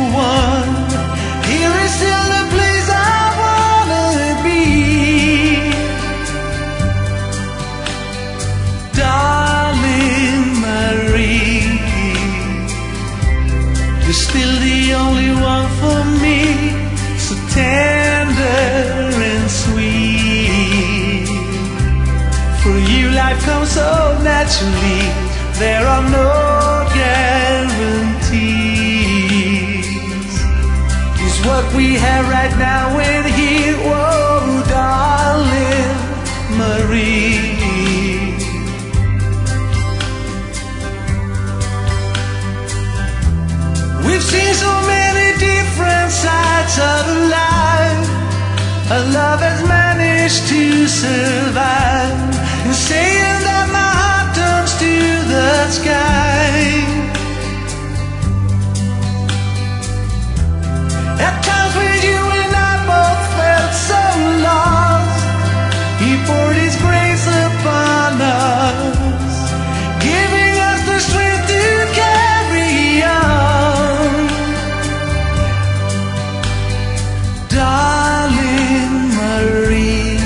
one. Here is still the place I wanna be. Darling Marie, you're still the only one for me, so tender and sweet. For you life comes so naturally, there are no guarantees. It's what we have right now in here, oh darling Marie. We've seen so many different sides of life. Our love has managed to survive, and saying that my heart turns to the sky. At times when you and I both felt so lost, He poured His grace upon us, giving us the strength to carry on. Darling Marie,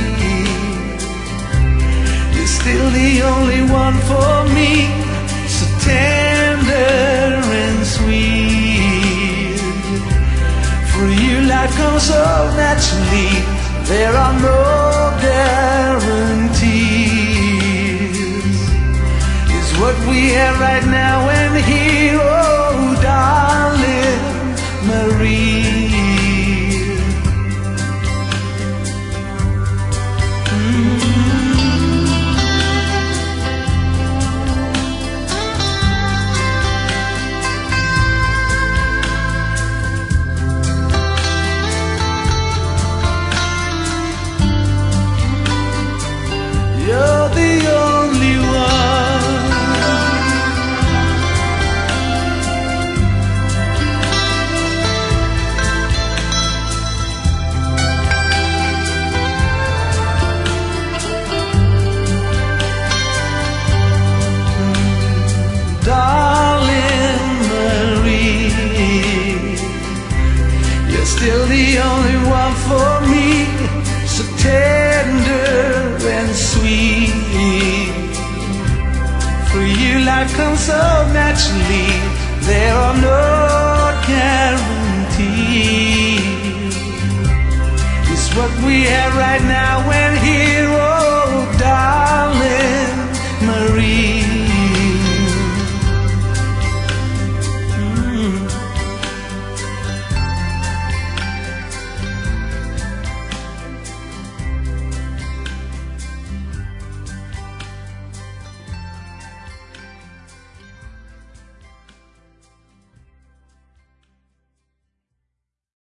you're still the only one for me, so tender and sweet. For you life comes so naturally, there are no guarantees. It's what we have right now and here, oh darling Marie. You're the only one. Darling Marie, you're still the only one for me, so tender and sweet. For you life comes so naturally, there are no guarantees. It's what we have right now and here.